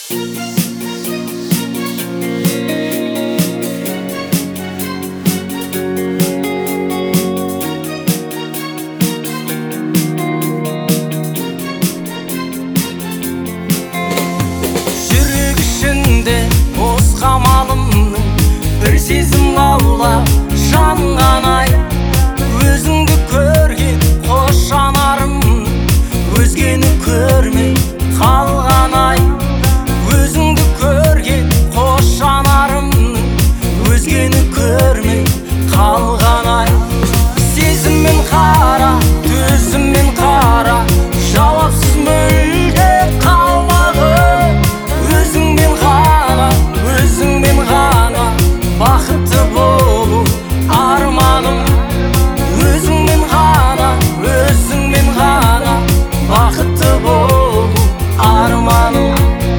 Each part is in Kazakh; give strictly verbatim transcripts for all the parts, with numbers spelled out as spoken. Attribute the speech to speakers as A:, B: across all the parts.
A: Бос қамалымның бір сезім лаулап жанған ай, өзіңді көрген қос жанарымның өзгені көрмей қалған ай, өзіңді көрген қос жанарымның өзгені көрмей қалған ай. Сезіммен қара, төзіммен қара, жауапсыз мүлде қалмағым, өзіңмен ғана, өзіңмен ғана бақытты болу арманым, өзіңмен ғана, өзіңмен ғана бақытты болу арманым.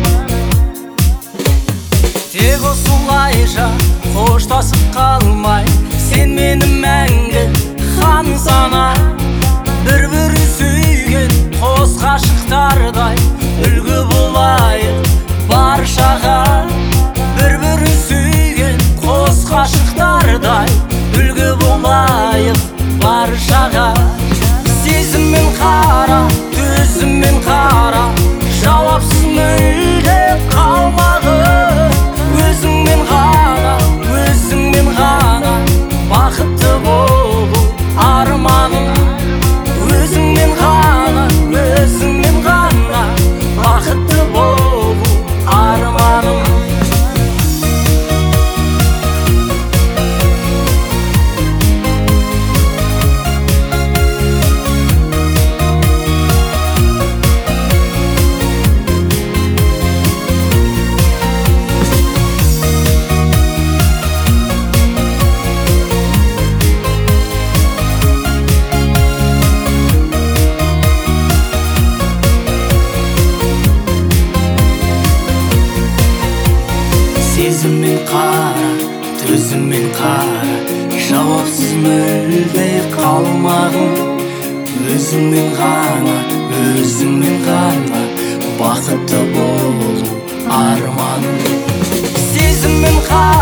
A: Тек осылайша қоштасып қалмай, сен мені мәңгі хан сана, бір-бірін сүйген қос ғашықтардай үлгі болайық баршаға, бір-бірін сүйген қос ғашықтардай үлгі болайық баршаға. Сезіммен қара, төзіммен қара, жауапсыз мүлде қалмағым, өзіңмен ғана, өзіңмен ғана бақытты болу арманым, өзіңмен ғана, өзіңмен ғана бақытты болу арманым. Сезіммен қара, төзіммен қара, жауапсыз мүлде қалмағым, өзіңмен ғана, өзіңмен ғана бақытты болу арманым. Сезіммен қара